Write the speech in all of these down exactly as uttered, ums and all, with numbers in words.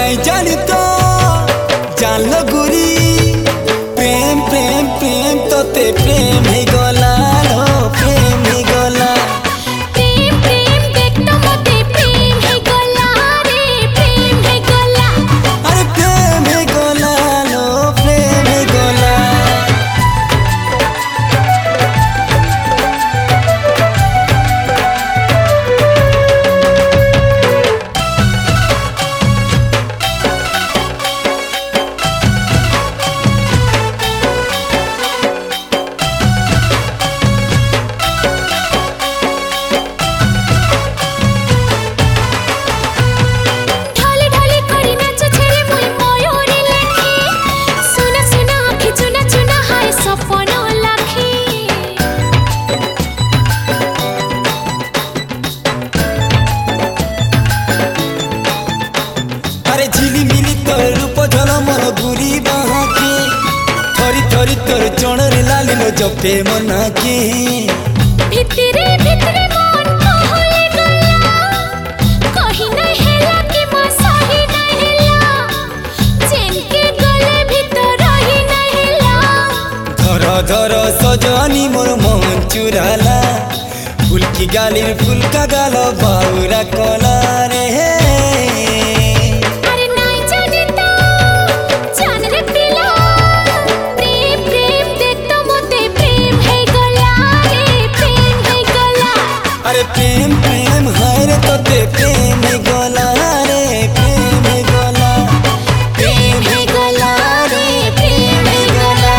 नहीं जानी तो जान लो गुरी प्रेम प्रेम प्रेम तोते प्रेम ही गला लो प्रेम ही गला प्रेम प्रेम देख तो मते प्रेम है गला रे प्रेम है गला अरे प्रेम ही गला लो प्रेम ही गला थोरी तोर चोणर लालिनो जपे मना के भितरे भितरे मन कहले गला कहि नै हेला कि म सही नै हेला जेन के गले भीतर रही नै हेला धर धर सजनी मोर मन चुराला फूल की गालिर फूल का गाल बाउरा कला रे अरे प्रेम प्रेम हाय रे तोते प्रेम ही गला रे प्रेम ही गला प्रेम है गला रे प्रेम है गला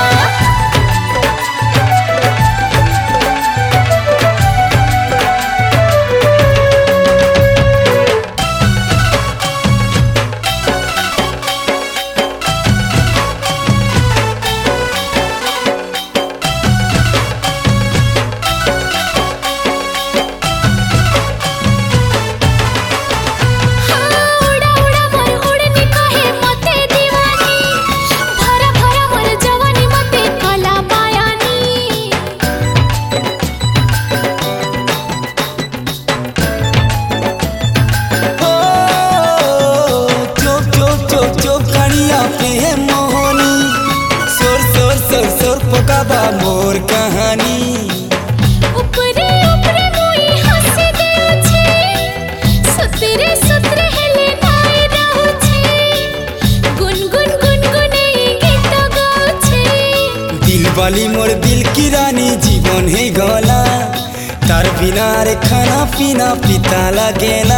मोर कहानी ऊपरे ऊपरे मोई हंसी दे छे सतरे सतरे हेले नाय रहू छे गुनगुन गुनगुने गीत गाऊ छे दिल वाली मोर दिल की रानी जीवन है गला तार बिना रे खाना पीना पीता लगे